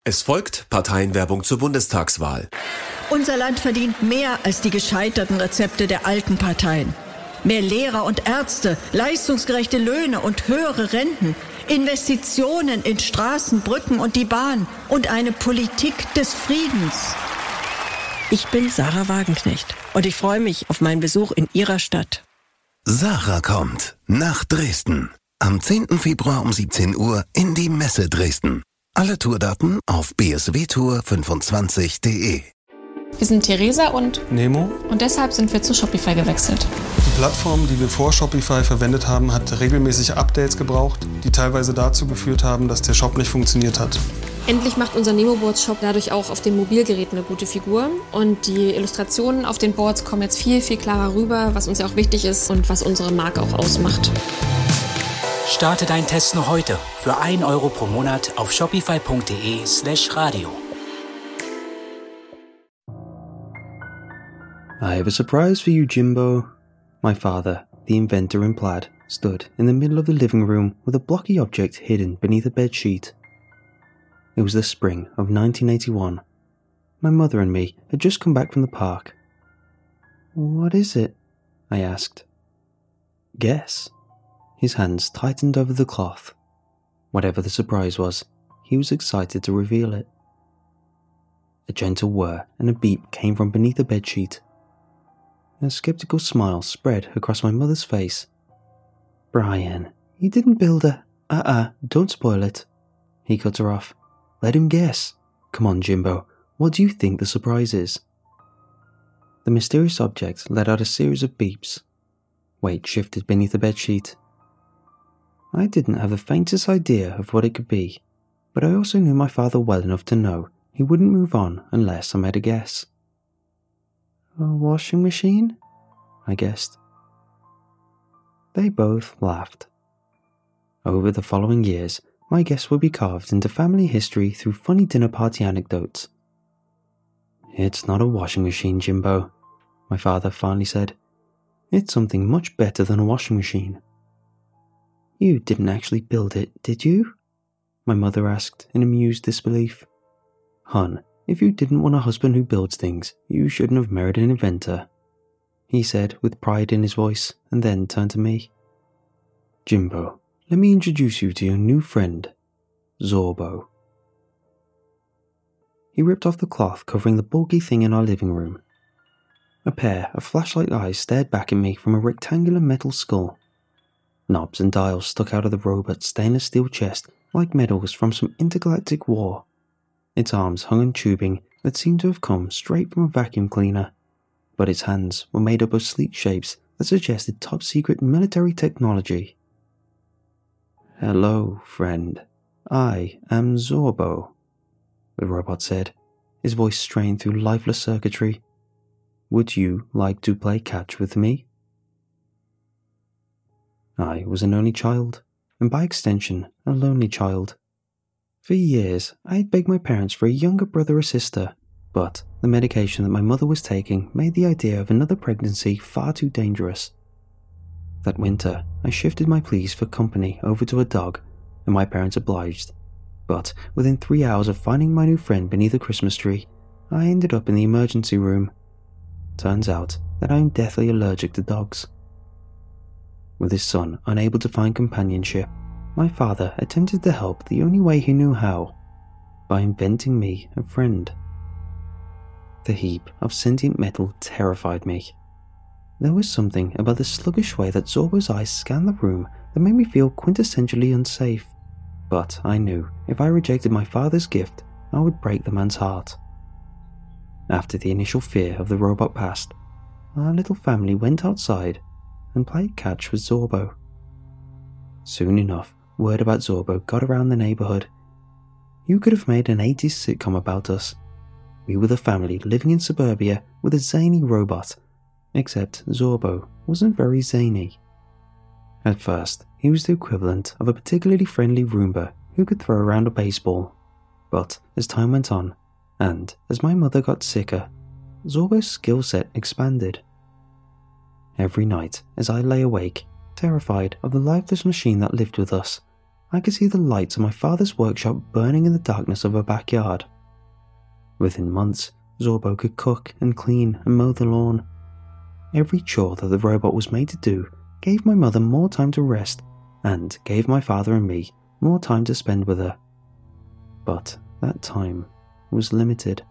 Es folgt Parteienwerbung zur Bundestagswahl. Unser Land verdient mehr als die gescheiterten Rezepte der alten Parteien. Mehr Lehrer und Ärzte, leistungsgerechte Löhne und höhere Renten, Investitionen in Straßen, Brücken und die Bahn und eine Politik des Friedens. Ich bin Sarah Wagenknecht und ich freue mich auf meinen Besuch in Ihrer Stadt. Sarah kommt nach Dresden. Am 10. Februar um 17 Uhr in die Messe Dresden. Alle Tourdaten auf bswtour25.de. Wir sind Theresa und Nemo und deshalb sind wir zu Shopify gewechselt. Die Plattform, die wir vor Shopify verwendet haben, hat regelmäßig Updates gebraucht, die teilweise dazu geführt haben, dass der Shop nicht funktioniert hat. Endlich macht unser Nemo-Boards-Shop dadurch auch auf den Mobilgeräten eine gute Figur. Und die Illustrationen auf den Boards kommen jetzt viel, viel klarer rüber, was uns ja auch wichtig ist und was unsere Marke auch ausmacht. Starte deinen Test noch heute für 1 Euro pro Monat auf shopify.de/radio. I have a surprise for you, Jimbo. My father, the inventor in plaid, stood in the middle of the living room with a blocky object hidden beneath a bedsheet. It was the spring of 1981. My mother and me had just come back from the park. "What is it?" I asked. "Guess." His hands tightened over the cloth. Whatever the surprise was, he was excited to reveal it. A gentle whir and a beep came from beneath the bedsheet. A skeptical smile spread across my mother's face. "Brian, he didn't build a... don't spoil it." He cut her off. "Let him guess. Come on, Jimbo, what do you think the surprise is?" The mysterious object let out a series of beeps. Weight shifted beneath the bedsheet. I didn't have the faintest idea of what it could be, but I also knew my father well enough to know he wouldn't move on unless I made a guess. "A washing machine?" I guessed. They both laughed. Over the following years, my guess would be carved into family history through funny dinner party anecdotes. "It's not a washing machine, Jimbo," my father finally said. "It's something much better than a washing machine." "You didn't actually build it, did you?" my mother asked in amused disbelief. "Hun, if you didn't want a husband who builds things, you shouldn't have married an inventor," he said with pride in his voice, and then turned to me. "Jimbo, let me introduce you to your new friend, Zorbo." He ripped off the cloth covering the bulky thing in our living room. A pair of flashlight eyes stared back at me from a rectangular metal skull. Knobs and dials stuck out of the robot's stainless steel chest like medals from some intergalactic war. Its arms hung on tubing that seemed to have come straight from a vacuum cleaner, but its hands were made up of sleek shapes that suggested top-secret military technology. "Hello, friend. I am Zorbo," the robot said, his voice strained through lifeless circuitry. "Would you like to play catch with me?" I was an only child, and by extension, a lonely child. For years, I had begged my parents for a younger brother or sister, but the medication that my mother was taking made the idea of another pregnancy far too dangerous. That winter, I shifted my pleas for company over to a dog, and my parents obliged. But within 3 hours of finding my new friend beneath a Christmas tree, I ended up in the emergency room. Turns out that I am deathly allergic to dogs. With his son unable to find companionship, my father attempted to help the only way he knew how, by inventing me a friend. The heap of sentient metal terrified me. There was something about the sluggish way that Zorbo's eyes scanned the room that made me feel quintessentially unsafe, but I knew if I rejected my father's gift, I would break the man's heart. After the initial fear of the robot passed, our little family went outside and played catch with Zorbo. Soon enough, word about Zorbo got around the neighborhood. You could have made an 80s sitcom about us. We were the family living in suburbia with a zany robot, except Zorbo wasn't very zany. At first, he was the equivalent of a particularly friendly Roomba who could throw around a baseball. But as time went on, and as my mother got sicker, Zorbo's skill set expanded. Every night, as I lay awake, terrified of the lifeless machine that lived with us, I could see the lights of my father's workshop burning in the darkness of our backyard. Within months, Zorbo could cook and clean and mow the lawn. Every chore that the robot was made to do gave my mother more time to rest and gave my father and me more time to spend with her. But that time was limited.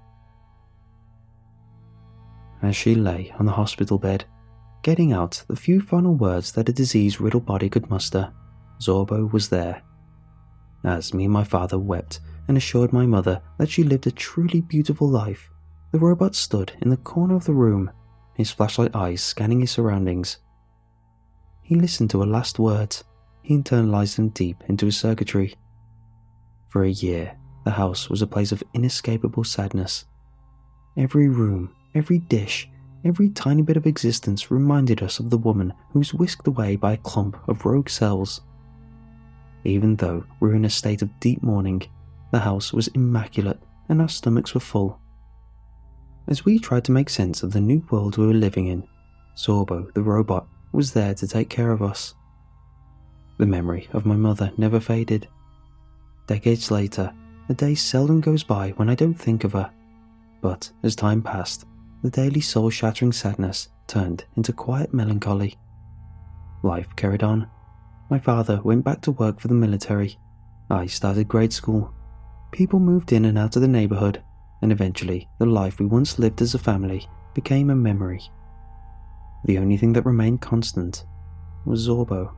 As she lay on the hospital bed, getting out the few final words that a disease-riddled body could muster, Zorbo was there. As me and my father wept and assured my mother that she lived a truly beautiful life, the robot stood in the corner of the room, his flashlight eyes scanning his surroundings. He listened to her last words. He internalized them deep into his circuitry. For a year, the house was a place of inescapable sadness. Every room, every dish, every tiny bit of existence reminded us of the woman who was whisked away by a clump of rogue cells. Even though we were in a state of deep mourning, the house was immaculate and our stomachs were full. As we tried to make sense of the new world we were living in, Zorbo, the robot, was there to take care of us. The memory of my mother never faded. Decades later, a day seldom goes by when I don't think of her. But as time passed, the daily soul-shattering sadness turned into quiet melancholy. Life carried on. My father went back to work for the military. I started grade school. People moved in and out of the neighborhood, and eventually the life we once lived as a family became a memory. The only thing that remained constant was Zorbo.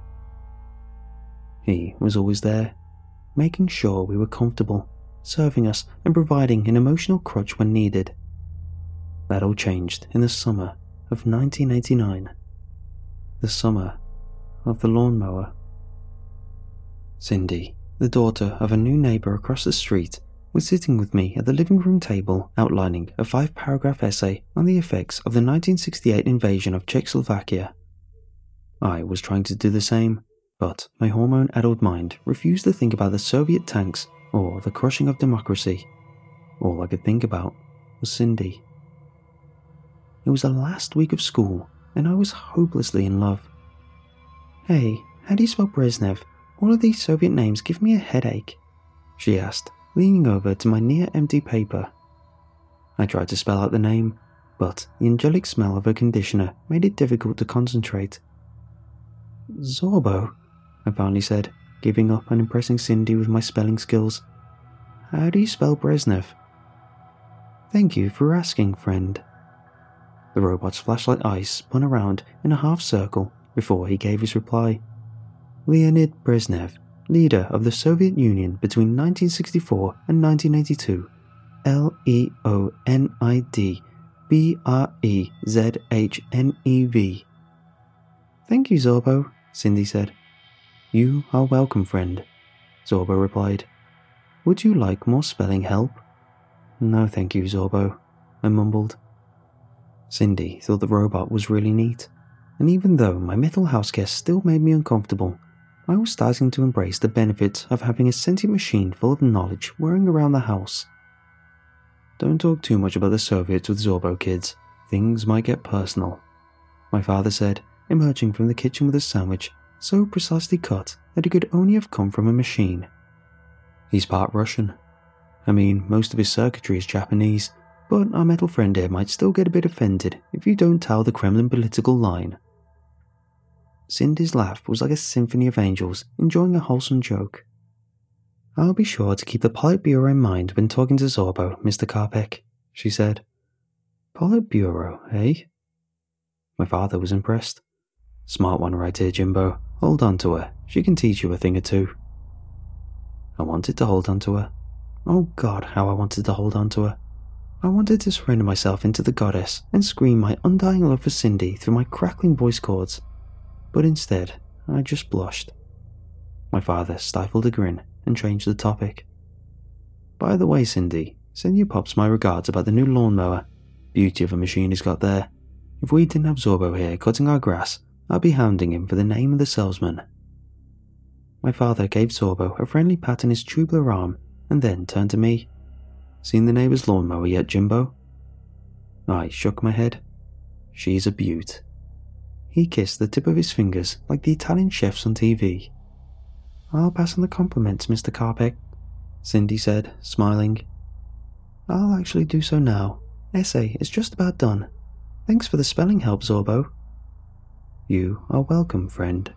He was always there, making sure we were comfortable, serving us and providing an emotional crutch when needed. That all changed in the summer of 1989. The summer of the lawnmower. Cindy, the daughter of a new neighbor across the street, was sitting with me at the living room table outlining a 5-paragraph essay on the effects of the 1968 invasion of Czechoslovakia. I was trying to do the same, but my hormone-addled mind refused to think about the Soviet tanks or the crushing of democracy. All I could think about was Cindy. It was the last week of school, and I was hopelessly in love. "Hey, how do you spell Brezhnev? All of these Soviet names give me a headache," she asked, leaning over to my near-empty paper. I tried to spell out the name, but the angelic smell of her conditioner made it difficult to concentrate. "Zorbo," I finally said, giving up and impressing Cindy with my spelling skills. "How do you spell Brezhnev?" "Thank you for asking, friend." The robot's flashlight eyes spun around in a half circle before he gave his reply. "Leonid Brezhnev, leader of the Soviet Union between 1964 and 1982. Leonid Brezhnev. "Thank you, Zorbo," Cindy said. "You are welcome, friend," Zorbo replied. "Would you like more spelling help?" "No, thank you, Zorbo," I mumbled. Cindy thought the robot was really neat, and even though my metal house guest still made me uncomfortable, I was starting to embrace the benefits of having a sentient machine full of knowledge whirring around the house. "Don't talk too much about the Soviets with Zorbo, kids. Things might get personal," my father said, emerging from the kitchen with a sandwich so precisely cut that it could only have come from a machine. "He's part Russian. I mean, most of his circuitry is Japanese, but our metal friend here might still get a bit offended if you don't toe the Kremlin political line." Cindy's laugh was like a symphony of angels enjoying a wholesome joke. "I'll be sure to keep the Politburo in mind when talking to Zorbo, Mr. Karpek," she said. "Politburo, eh?" My father was impressed. "Smart one right here, Jimbo. Hold on to her. She can teach you a thing or two." I wanted to hold on to her. Oh God, how I wanted to hold on to her. I wanted to surrender myself into the goddess and scream my undying love for Cindy through my crackling voice cords. But instead, I just blushed. My father stifled a grin and changed the topic. "By the way, Cindy, send your pops my regards about the new lawnmower. Beauty of a machine he's got there. If we didn't have Zorbo here cutting our grass, I'd be hounding him for the name of the salesman." My father gave Zorbo a friendly pat on his tubular arm and then turned to me. "Seen the neighbor's lawnmower yet, Jimbo?" I shook my head. "She's a beaut." He kissed the tip of his fingers like the Italian chefs on TV. I'll pass on the compliments, Mr. Carpeck, Cindy said, smiling. I'll actually do so now. Essay is just about done. Thanks for the spelling help, Zorbo. You are welcome, friend.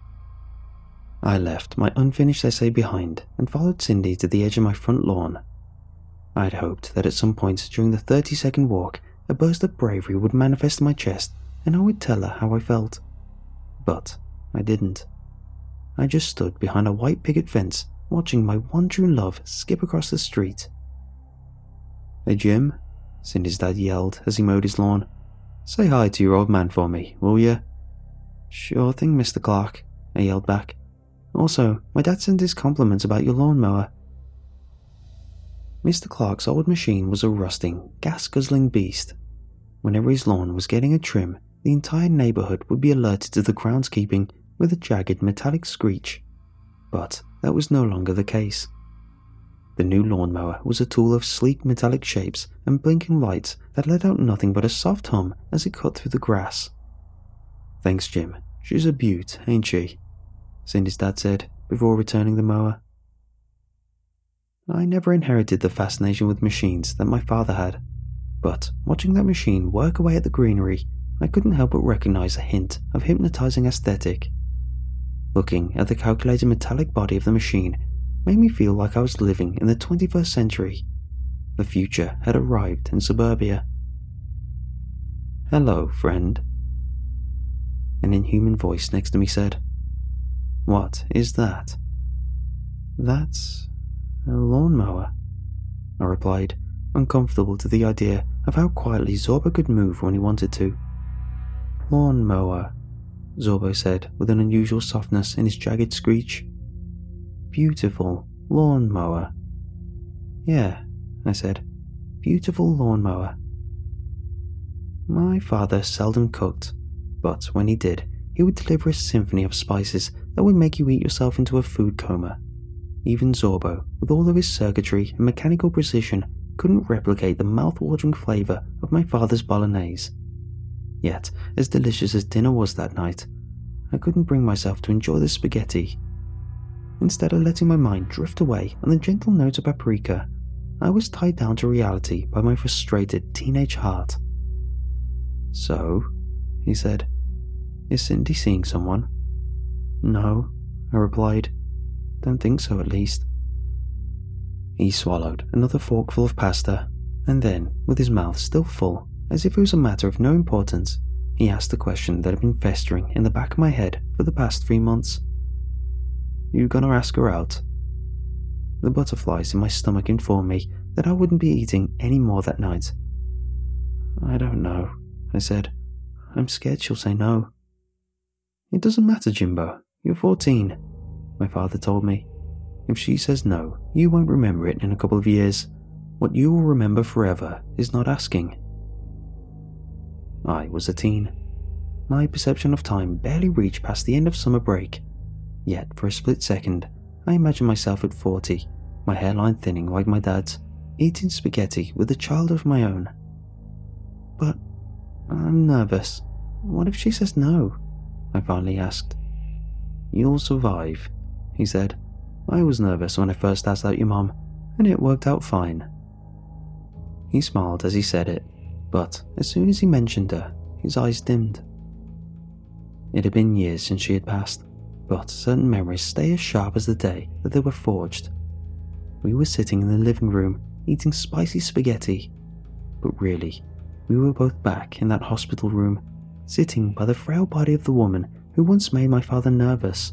I left my unfinished essay behind and followed Cindy to the edge of my front lawn. I'd hoped that at some point during the 30-second walk, a burst of bravery would manifest in my chest and I would tell her how I felt. But I didn't. I just stood behind a white picket fence, watching my one true love skip across the street. Hey Jim, Cindy's dad yelled as he mowed his lawn. Say hi to your old man for me, will ya? Sure thing, Mr. Clark, I yelled back. Also, my dad sent his compliments about your lawnmower. Mr. Clark's old machine was a rusting, gas-guzzling beast. Whenever his lawn was getting a trim, the entire neighborhood would be alerted to the groundskeeping with a jagged metallic screech. But that was no longer the case. The new lawnmower was a tool of sleek metallic shapes and blinking lights that let out nothing but a soft hum as it cut through the grass. Thanks, Jim. She's a beaut, ain't she? Cindy's dad said, before returning the mower. I never inherited the fascination with machines that my father had, but watching that machine work away at the greenery, I couldn't help but recognize a hint of hypnotizing aesthetic. Looking at the calculated metallic body of the machine made me feel like I was living in the 21st century. The future had arrived in suburbia. Hello, friend. An inhuman voice next to me said, What is that? That's a lawnmower, I replied, uncomfortable to the idea of how quietly Zorbo could move when he wanted to. Lawnmower, Zorbo said with an unusual softness in his jagged screech. Beautiful lawnmower. Yeah, I said. Beautiful lawnmower. My father seldom cooked, but when he did, he would deliver a symphony of spices that would make you eat yourself into a food coma. Even Zorbo, with all of his circuitry and mechanical precision, couldn't replicate the mouth-watering flavour of my father's bolognese. Yet, as delicious as dinner was that night, I couldn't bring myself to enjoy the spaghetti. Instead of letting my mind drift away on the gentle notes of paprika, I was tied down to reality by my frustrated teenage heart. So, he said, is Cindy seeing someone? No, I replied. Don't think so, at least. He swallowed another forkful of pasta, and then, with his mouth still full, as if it was a matter of no importance, he asked the question that had been festering in the back of my head for the past 3 months. You gonna ask her out? The butterflies in my stomach informed me that I wouldn't be eating any more that night. I don't know, I said. I'm scared she'll say no. It doesn't matter, Jimbo. You're 14, my father told me. If she says no, you won't remember it in a couple of years. What you will remember forever is not asking. I was a teen. My perception of time barely reached past the end of summer break. Yet, for a split second, I imagined myself at 40, my hairline thinning like my dad's, eating spaghetti with a child of my own. But I'm nervous. What if she says no? I finally asked. You'll survive, he said. I was nervous when I first asked out your mom, and it worked out fine. He smiled as he said it, but as soon as he mentioned her, his eyes dimmed. It had been years since she had passed, but certain memories stay as sharp as the day that they were forged. We were sitting in the living room, eating spicy spaghetti, but really, we were both back in that hospital room, sitting by the frail body of the woman who once made my father nervous.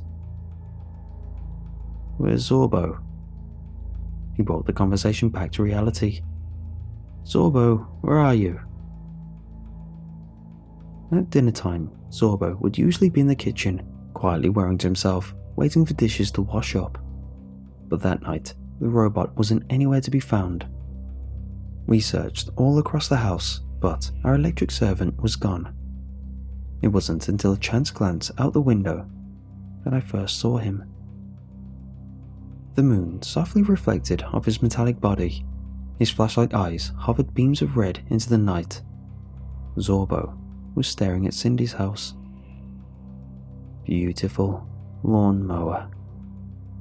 Where's Zorbo? He brought the conversation back to reality. Zorbo, where are you? At dinner time, Zorbo would usually be in the kitchen, quietly whirring to himself, waiting for dishes to wash up. But that night, the robot wasn't anywhere to be found. We searched all across the house, but our electric servant was gone. It wasn't until a chance glance out the window that I first saw him. The moon softly reflected off his metallic body. His flashlight eyes hovered beams of red into the night. Zorbo was staring at Cindy's house. Beautiful lawnmower,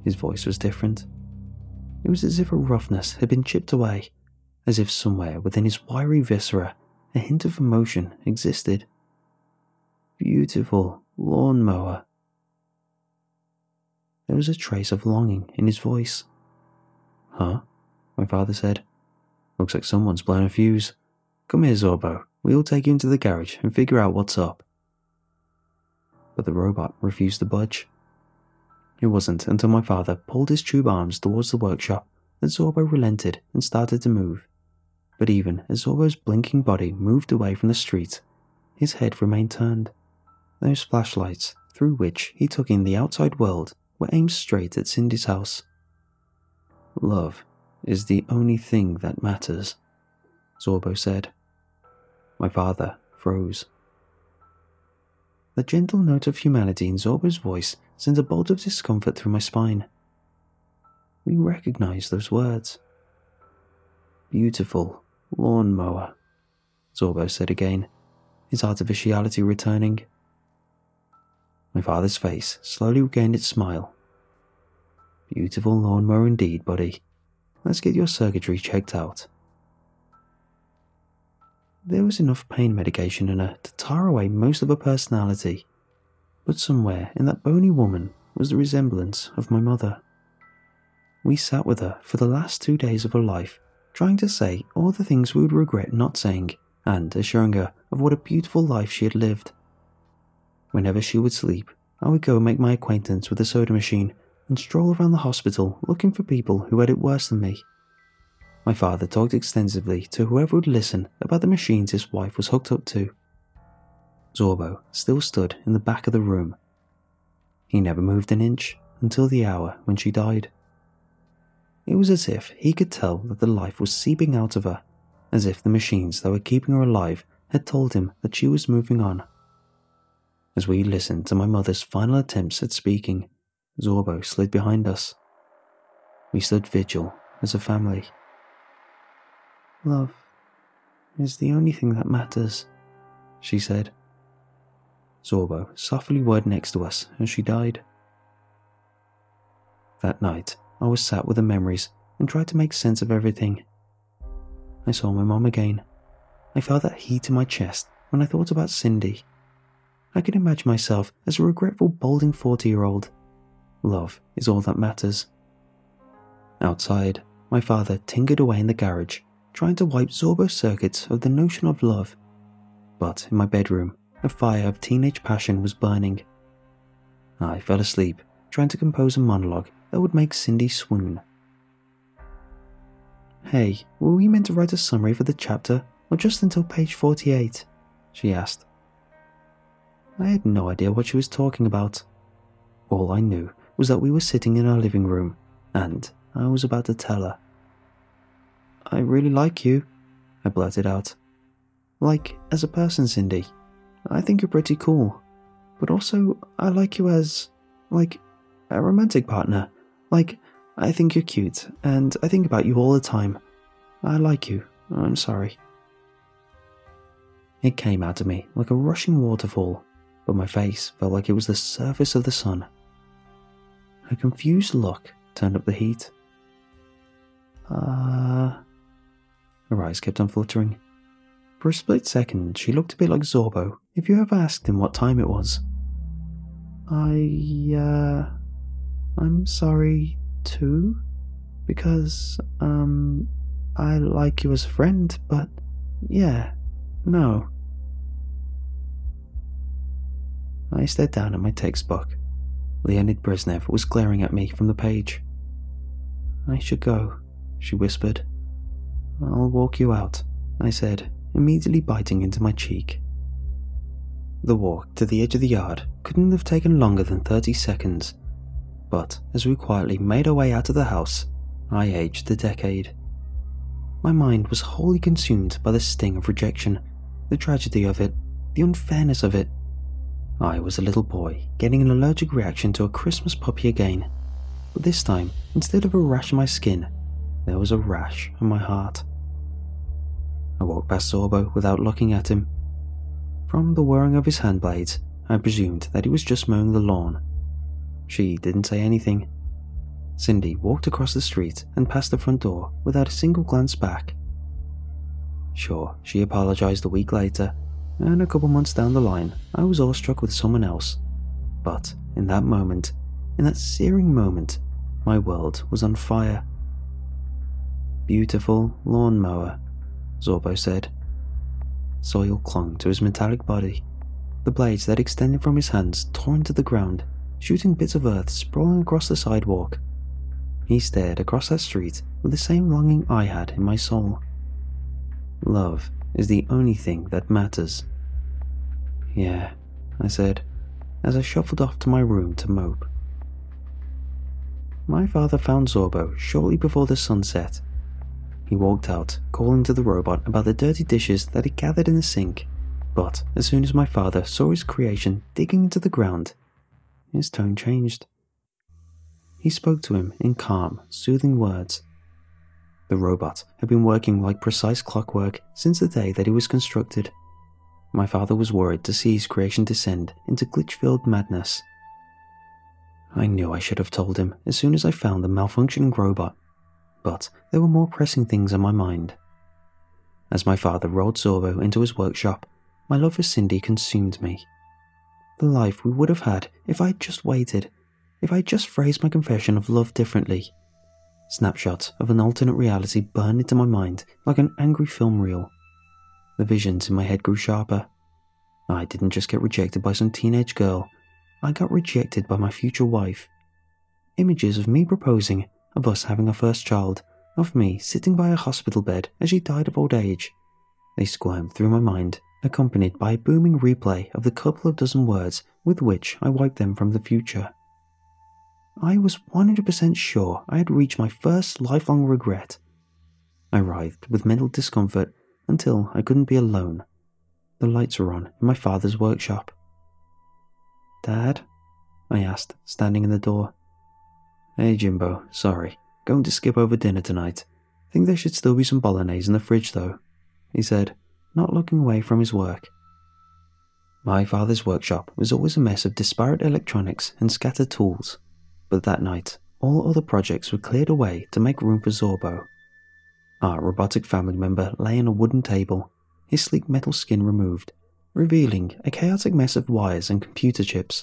His voice was different. It was as if a roughness had been chipped away, as if somewhere within his wiry viscera a hint of emotion existed. Beautiful lawnmower. There was a trace of longing in his voice. Huh? My father said. Looks like someone's blown a fuse. Come here, Zorbo. We'll take you into the garage and figure out what's up. But the robot refused to budge. It wasn't until my father pulled his tube arms towards the workshop that Zorbo relented and started to move. But even as Zorbo's blinking body moved away from the street, his head remained turned. Those flashlights, through which he took in the outside world, were aimed straight at Cindy's house. Love is the only thing that matters, Zorbo said. My father froze. The gentle note of humanity in Zorbo's voice sent a bolt of discomfort through my spine. We recognized those words. Beautiful lawnmower, Zorbo said again, his artificiality returning. My father's face slowly regained its smile. Beautiful lawnmower indeed, buddy. Let's get your circuitry checked out. There was enough pain medication in her to tire away most of her personality, but somewhere in that bony woman was the resemblance of my mother. We sat with her for the last 2 days of her life, trying to say all the things we would regret not saying, and assuring her of what a beautiful life she had lived. Whenever she would sleep, I would go make my acquaintance with the soda machine and stroll around the hospital looking for people who had it worse than me. My father talked extensively to whoever would listen about the machines his wife was hooked up to. Zorbo still stood in the back of the room. He never moved an inch until the hour when she died. It was as if he could tell that the life was seeping out of her, as if the machines that were keeping her alive had told him that she was moving on. As we listened to my mother's final attempts at speaking, Zorbo slid behind us. We stood vigil as a family. Love is the only thing that matters, she said. Zorbo softly whirred next to us as she died. That night, I was sat with the memories and tried to make sense of everything. I saw my mom again. I felt that heat in my chest when I thought about Cindy. I could imagine myself as a regretful, balding 40-year-old. Love is all that matters. Outside, my father tinkered away in the garage, trying to wipe Zorbo's circuits of the notion of love. But in my bedroom, a fire of teenage passion was burning. I fell asleep, trying to compose a monologue that would make Cindy swoon. Hey, were we meant to write a summary for the chapter, or just until page 48? She asked. I had no idea what she was talking about. All I knew was that we were sitting in our living room, and I was about to tell her. I really like you, I blurted out. Like, as a person, Cindy. I think you're pretty cool. But also, I like you as, like, a romantic partner. Like, I think you're cute, and I think about you all the time. I like you. I'm sorry. It came out of me like a rushing waterfall, but my face felt like it was the surface of the sun. Her confused look turned up the heat. Her eyes kept on fluttering. For a split second, she looked a bit like Zorbo if you ever asked him what time it was. I'm sorry, too, because, I like you as a friend, but, yeah, no. I stared down at my textbook. Leonid Brezhnev was glaring at me from the page. I should go, she whispered. I'll walk you out, I said, immediately biting into my cheek. The walk to the edge of the yard couldn't have taken longer than 30 seconds, but as we quietly made our way out of the house, I aged a decade. My mind was wholly consumed by the sting of rejection, the tragedy of it, the unfairness of it. I was a little boy getting an allergic reaction to a Christmas puppy again, but this time, instead of a rash on my skin, there was a rash on my heart. I walked past Zorbo without looking at him. From the whirring of his hand blades, I presumed that he was just mowing the lawn. She didn't say anything. Cindy walked across the street and past the front door without a single glance back. Sure, she apologized a week later, and a couple months down the line, I was awestruck with someone else. But in that moment, in that searing moment, my world was on fire. "Beautiful lawnmower," Zorbo said. Soil clung to his metallic body. The blades that extended from his hands tore into the ground, shooting bits of earth sprawling across the sidewalk. He stared across that street with the same longing I had in my soul. Love is the only thing that matters. "Yeah," I said, as I shuffled off to my room to mope. My father found Zorbo shortly before the sun set. He walked out, calling to the robot about the dirty dishes that had gathered in the sink, but as soon as my father saw his creation digging into the ground, his tone changed. He spoke to him in calm, soothing words. The robot had been working like precise clockwork since the day that it was constructed. My father was worried to see his creation descend into glitch-filled madness. I knew I should have told him as soon as I found the malfunctioning robot, but there were more pressing things on my mind. As my father rolled Zorbo into his workshop, my love for Cindy consumed me. The life we would have had if I had just waited, if I had just phrased my confession of love differently. Snapshots of an alternate reality burned into my mind like an angry film reel. The visions in my head grew sharper. I didn't just get rejected by some teenage girl, I got rejected by my future wife. Images of me proposing, of us having our first child, of me sitting by a hospital bed as she died of old age. They squirmed through my mind, accompanied by a booming replay of the couple of dozen words with which I wiped them from the future. I was 100% sure I had reached my first lifelong regret. I writhed with mental discomfort until I couldn't be alone. The lights were on in my father's workshop. "Dad?" I asked, standing in the door. "Hey Jimbo, sorry, going to skip over dinner tonight. Think there should still be some bolognese in the fridge though," he said, not looking away from his work. My father's workshop was always a mess of disparate electronics and scattered tools, but that night, all other projects were cleared away to make room for Zorbo. Our robotic family member lay on a wooden table, his sleek metal skin removed, revealing a chaotic mess of wires and computer chips.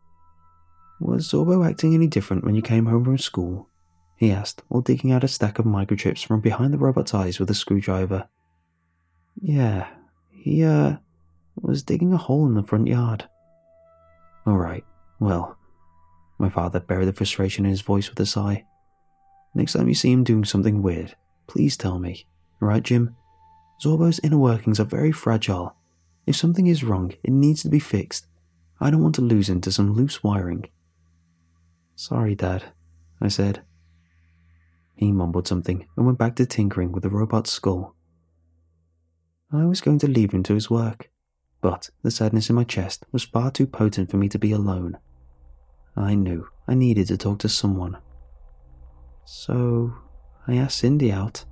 "Was Zorbo acting any different when you came home from school?" he asked while digging out a stack of microchips from behind the robot's eyes with a screwdriver. "Yeah, he, was digging a hole in the front yard." "Alright, well," my father buried the frustration in his voice with a sigh. "Next time you see him doing something weird, please tell me. Right, Jim? Zorbo's inner workings are very fragile. If something is wrong, it needs to be fixed. I don't want to lose him to some loose wiring." "Sorry, Dad," I said. He mumbled something and went back to tinkering with the robot's skull. I was going to leave him to his work, but the sadness in my chest was far too potent for me to be alone. I knew I needed to talk to someone. So I asked Cindy out.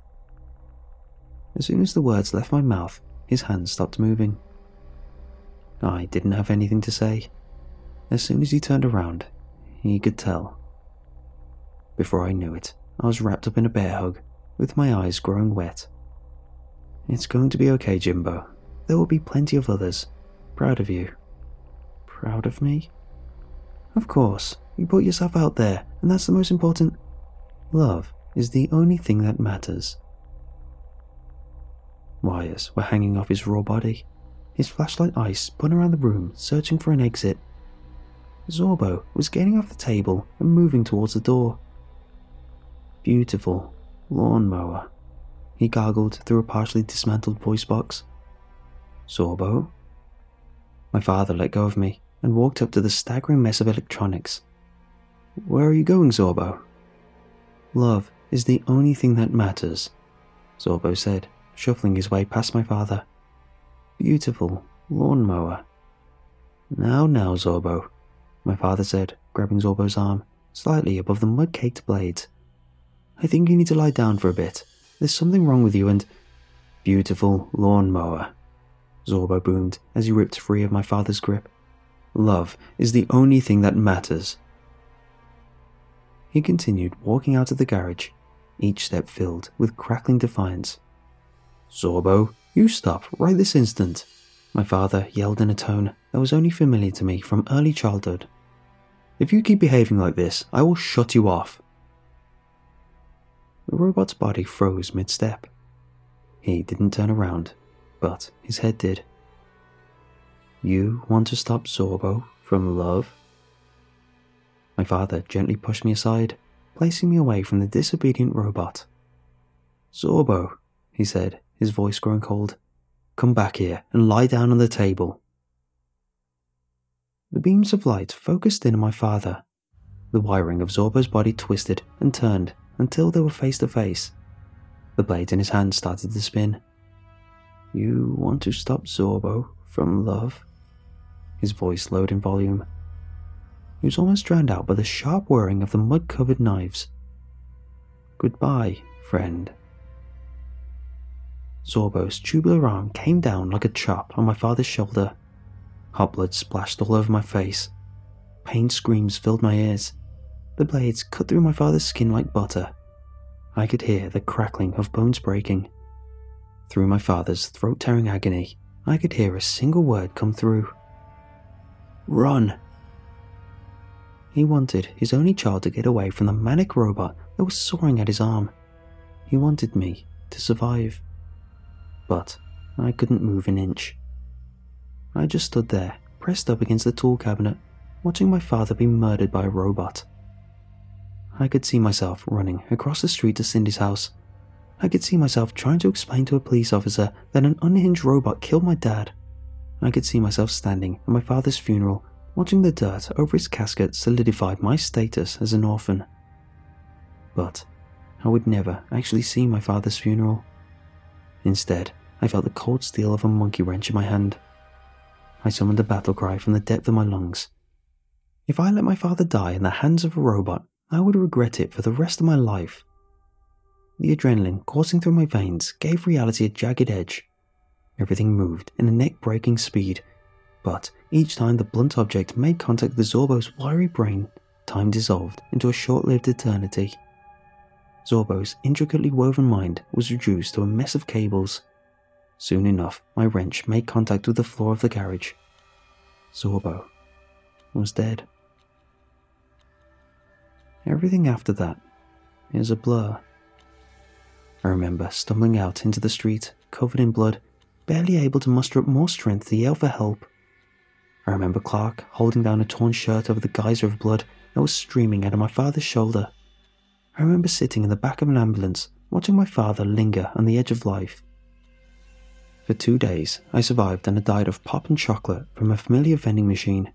As soon as the words left my mouth, his hands stopped moving. I didn't have anything to say. As soon as he turned around, he could tell. Before I knew it, I was wrapped up in a bear hug, with my eyes growing wet. "It's going to be okay, Jimbo. There will be plenty of others. Proud of you." "Proud of me?" "Of course. You put yourself out there, and that's the most important. Love is the only thing that matters." Wires were hanging off his raw body. His flashlight eyes spun around the room, searching for an exit. Zorbo was getting off the table and moving towards the door. "Beautiful lawnmower," he gargled through a partially dismantled voice box. "Zorbo?" My father let go of me and walked up to the staggering mess of electronics. "Where are you going, Zorbo?" "Love is the only thing that matters," Zorbo said, shuffling his way past my father. "Beautiful lawnmower." Now, Zorbo," my father said, grabbing Zorbo's arm, slightly above the mud-caked blades. "I think you need to lie down for a bit. There's something wrong with you and—" "Beautiful lawnmower," Zorbo boomed as he ripped free of my father's grip. "Love is the only thing that matters." he continued walking out of the garage, each step filled with crackling defiance. "Zorbo, you stop right this instant," my father yelled in a tone that was only familiar to me from early childhood. "If you keep behaving like this, I will shut you off." The robot's body froze mid-step. He didn't turn around, but his head did. "You want to stop Zorbo from love?" My father gently pushed me aside, placing me away from the disobedient robot. "Zorbo," he said, his voice growing cold, "come back here and lie down on the table." The beams of light focused in on my father. The wiring of Zorbo's body twisted and turned until they were face to face. The blade in his hand started to spin. "You want to stop Zorbo from love?" His voice lowered in volume. He was almost drowned out by the sharp whirring of the mud-covered knives. "Goodbye, friend." Zorbo's tubular arm came down like a chop on my father's shoulder. Hot blood splashed all over my face. Pain screams filled my ears. The blades cut through my father's skin like butter. I could hear the crackling of bones breaking. Through my father's throat-tearing agony, I could hear a single word come through. "Run!" He wanted his only child to get away from the manic robot that was sawing at his arm. He wanted me to survive. But I couldn't move an inch. I just stood there, pressed up against the tool cabinet, watching my father be murdered by a robot. I could see myself running across the street to Cindy's house. I could see myself trying to explain to a police officer that an unhinged robot killed my dad. I could see myself standing at my father's funeral, watching the dirt over his casket solidify my status as an orphan. But I would never actually see my father's funeral. Instead, I felt the cold steel of a monkey wrench in my hand. I summoned a battle cry from the depth of my lungs. If I let my father die in the hands of a robot, I would regret it for the rest of my life. The adrenaline coursing through my veins gave reality a jagged edge. Everything moved in a neck-breaking speed, but each time the blunt object made contact with Zorbo's wiry brain, time dissolved into a short-lived eternity. Zorbo's intricately woven mind was reduced to a mess of cables. Soon enough, my wrench made contact with the floor of the garage. Zorbo was dead. Everything after that is a blur. I remember stumbling out into the street, covered in blood, barely able to muster up more strength to yell for help. I remember Clark holding down a torn shirt over the geyser of blood that was streaming out of my father's shoulder. I remember sitting in the back of an ambulance, watching my father linger on the edge of life. For 2 days, I survived on a diet of pop and chocolate from a familiar vending machine.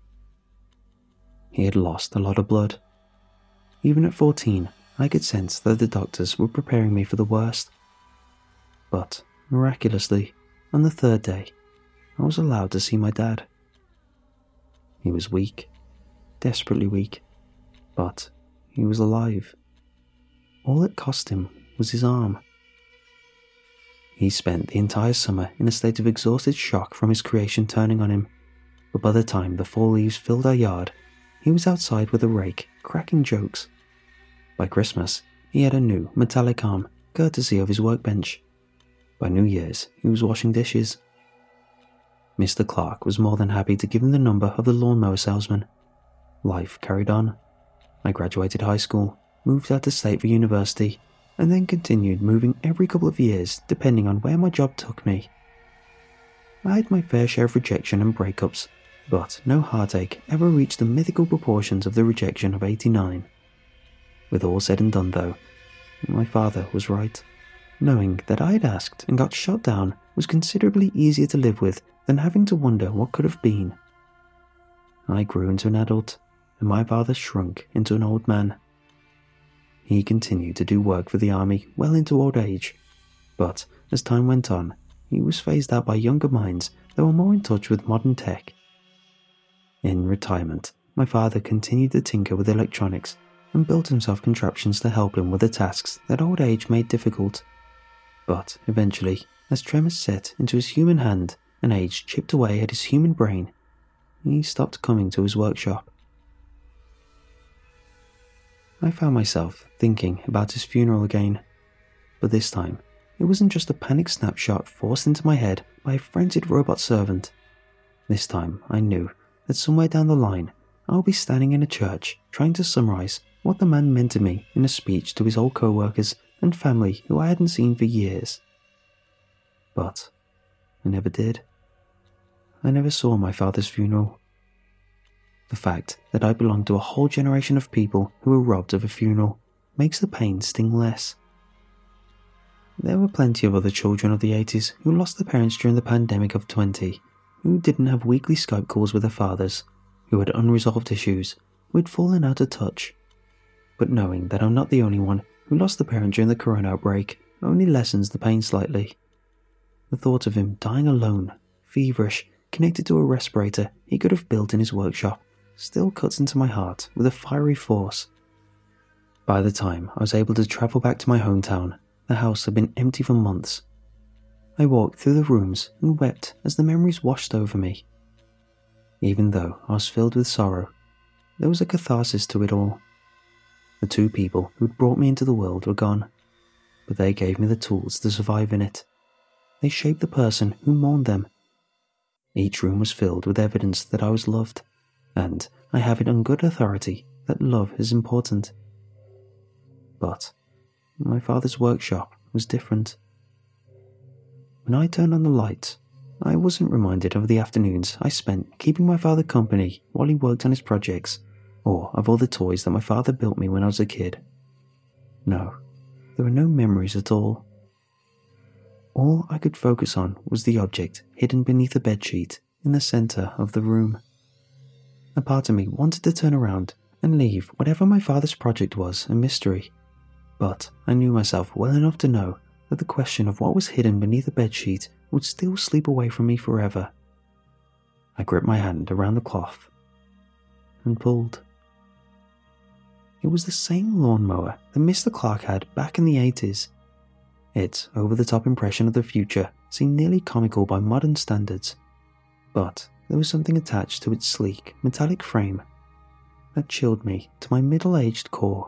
He had lost a lot of blood. Even at 14, I could sense that the doctors were preparing me for the worst. But, miraculously, on the 3rd day, I was allowed to see my dad. He was weak, desperately weak, but he was alive. All it cost him was his arm. He spent the entire summer in a state of exhausted shock from his creation turning on him, but by the time the fall leaves filled our yard, he was outside with a rake, cracking jokes. By Christmas, he had a new metallic arm, courtesy of his workbench. By New Year's, he was washing dishes. Mr. Clark was more than happy to give him the number of the lawnmower salesman. Life carried on. I graduated high school, moved out of state for university, and then continued moving every couple of years depending on where my job took me. I had my fair share of rejection and breakups, but no heartache ever reached the mythical proportions of the rejection of '89. With all said and done though, my father was right. Knowing that I had asked and got shot down was considerably easier to live with than having to wonder what could have been. I grew into an adult, and my father shrunk into an old man. He continued to do work for the army well into old age, but as time went on, he was phased out by younger minds that were more in touch with modern tech. In retirement, my father continued to tinker with electronics and built himself contraptions to help him with the tasks that old age made difficult. But eventually, as tremors set into his human hand and age chipped away at his human brain, he stopped coming to his workshop. I found myself thinking about his funeral again. But this time, it wasn't just a panic snapshot forced into my head by a frenzied robot servant. This time, I knew that somewhere down the line, I'll be standing in a church trying to summarize what the man meant to me in a speech to his old co-workers and family who I hadn't seen for years. But I never did. I never saw my father's funeral. The fact that I belong to a whole generation of people who were robbed of a funeral makes the pain sting less. There were plenty of other children of the 80s who lost their parents during the pandemic of 20, who didn't have weekly Skype calls with their fathers, who had unresolved issues, who had fallen out of touch. But knowing that I'm not the only one who lost a parent during the corona outbreak only lessens the pain slightly. The thought of him dying alone, feverish, connected to a respirator he could have built in his workshop, still cuts into my heart with a fiery force. By the time I was able to travel back to my hometown, the house had been empty for months. I walked through the rooms and wept as the memories washed over me. Even though I was filled with sorrow, there was a catharsis to it all. The two people who'd brought me into the world were gone, but they gave me the tools to survive in it. They shaped the person who mourned them. Each room was filled with evidence that I was loved, and I have it on good authority that love is important. But my father's workshop was different. When I turned on the light, I wasn't reminded of the afternoons I spent keeping my father company while he worked on his projects, or of all the toys that my father built me when I was a kid. No, there were no memories at all. All I could focus on was the object hidden beneath the bedsheet in the center of the room. A part of me wanted to turn around and leave whatever my father's project was a mystery, but I knew myself well enough to know that the question of what was hidden beneath the bedsheet would still sleep away from me forever. I gripped my hand around the cloth and pulled. It was the same lawnmower that Mr. Clark had back in the 80s. Its over-the-top impression of the future seemed nearly comical by modern standards, but there was something attached to its sleek, metallic frame that chilled me to my middle-aged core.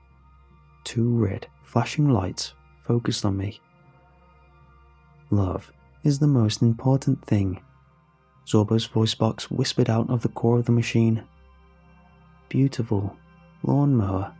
Two red, flashing lights focused on me. Love is the most important thing, Zorbo's voice box whispered out of the core of the machine. Beautiful lawnmower.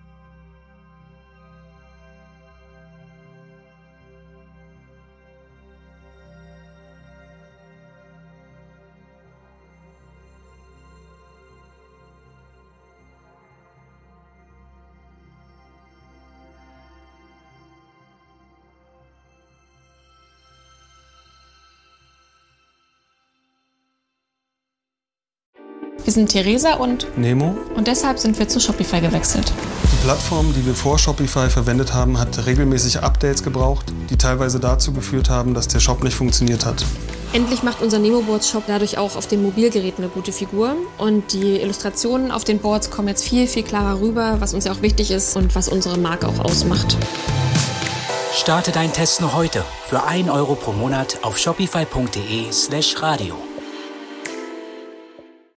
Wir sind Theresa und Nemo. Und deshalb sind wir zu Shopify gewechselt. Die Plattform, die wir vor Shopify verwendet haben, hat regelmäßig Updates gebraucht, die teilweise dazu geführt haben, dass der Shop nicht funktioniert hat. Endlich macht unser Nemoboards-Shop dadurch auch auf den Mobilgeräten eine gute Figur. Und die Illustrationen auf den Boards kommen jetzt viel, viel klarer rüber, was uns ja auch wichtig ist und was unsere Marke auch ausmacht. Starte deinen Test noch heute für 1 € pro Monat auf shopify.de/radio.